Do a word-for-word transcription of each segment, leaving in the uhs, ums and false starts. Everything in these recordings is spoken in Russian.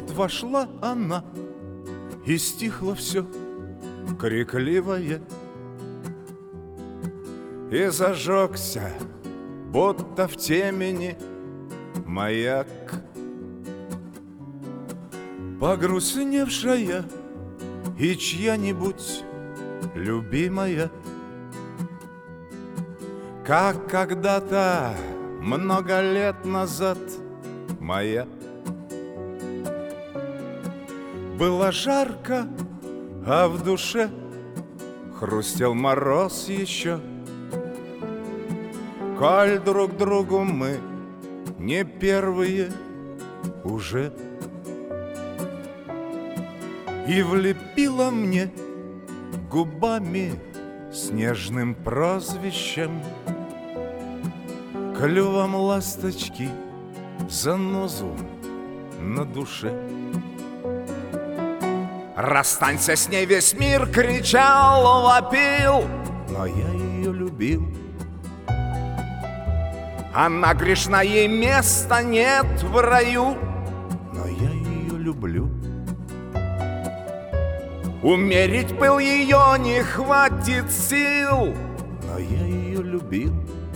вот вошла она, и стихло все крикливое, и зажегся, будто в темени, маяк. Погрустневшая и чья-нибудь любимая, как когда-то много лет назад моя. Было жарко, а в душе хрустел мороз еще. Коль друг другу мы не первые уже. И влепила мне губами с нежным прозвищем, клювом ласточки занозу на душе. Расстанься с ней, весь мир кричал, вопил, но я ее любил. Она грешна, ей места нет в раю, но я ее люблю. Умерить пыл ее не хватит сил, но я ее любил.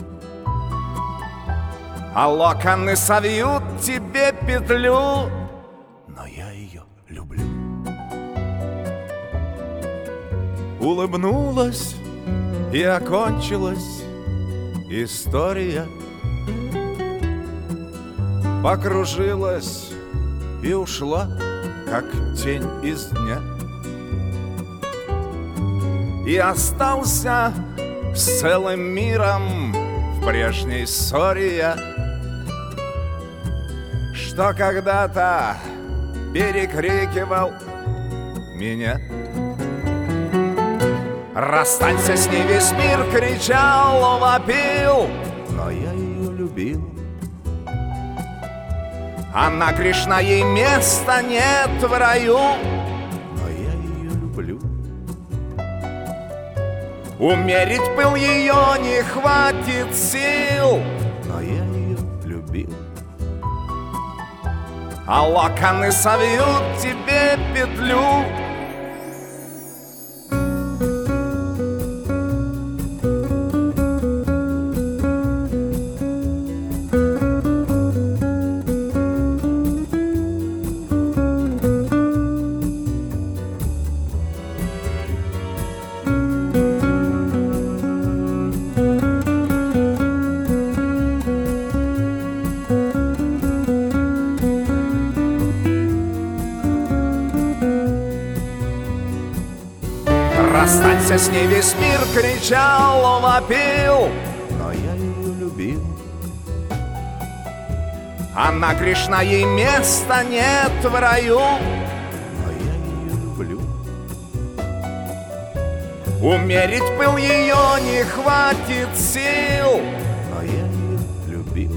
А локоны совьют тебе петлю, но я ее люблю. Улыбнулась и окончилась история. Покружилась и ушла, как тень из дня. И остался с целым миром в прежней ссоре я, что когда-то перекрикивал меня. Расстанься с ней, весь мир кричал, вопил, но я ее любил. Она грешна, ей места нет в раю, но я ее люблю. Умерить пыл ее не хватит сил, но я ее любил. А локоны совьют тебе петлю. Расстанься с ней, весь мир кричал, вопил, но я ее любил. Она грешна, ей места нет в раю, но я ее люблю. Умерить пыл ее не хватит сил, но я ее любил.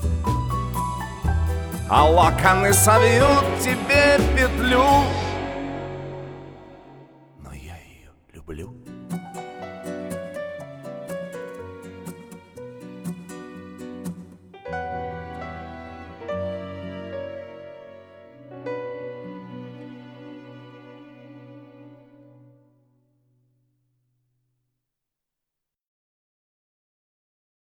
А локоны совьют тебе петлю, люблю.